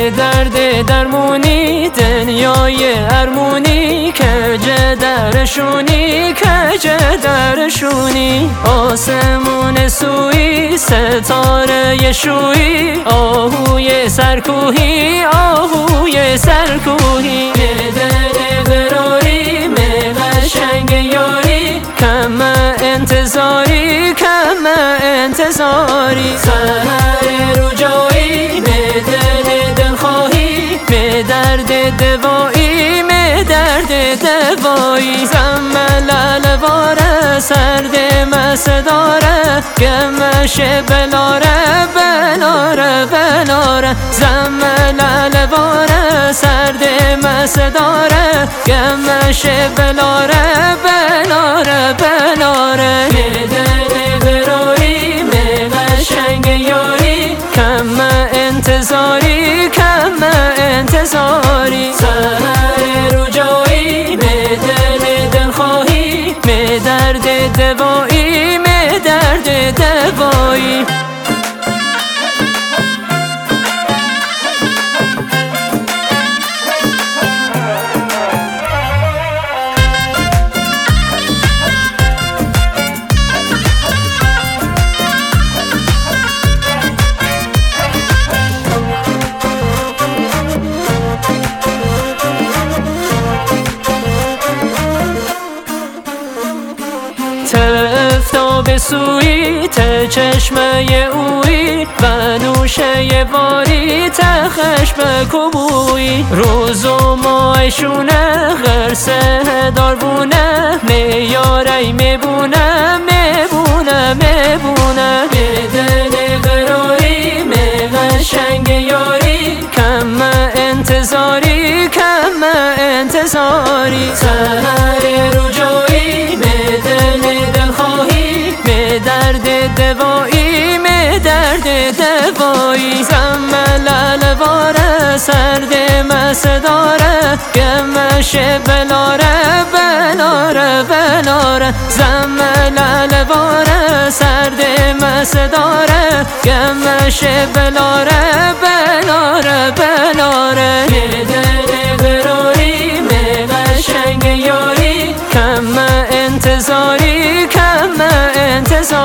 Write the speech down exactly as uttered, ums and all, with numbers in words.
به درد درمونی دنیای ارمونی کجه درشونی کجه درشونی آسمون سوی ستاره شوی آهوی سرکوهی آهوی سرکوهی دل قراری قشنگ یاری کم انتظاری کم انتظاری سهر رجایی به دل دلخواهی به درد دوایی به درد دوایی زملل واره سرد مسداره گمش بلاره بلاره بلاره زملل واره سرد مسداره گمش بلاره بلاره بلاره دل قراری قشنگ یاری کم انتظاری کم انتظاری سهر رجایی به دل دلخواهی به درد دوایی به درد دوایی تفتاب سوی ته چشمه اوی و نوشه واری تخش به کبوی روز و مایشونه غرسه داربونه میاری میبونه میبونه میبونه به دل قراری قشنگ یاری کم انتظاری کم انتظاری سهر رجایی به دل دلخواهی به درد دوایی به درد دوایی زملل واره سرد مسداره گمش بلاره بلاره بلاره زملل واره سرد مسداره گمش بلاره بلاره بلاره دل قراری قشنگ یاری کم انتظاری کم انتظاری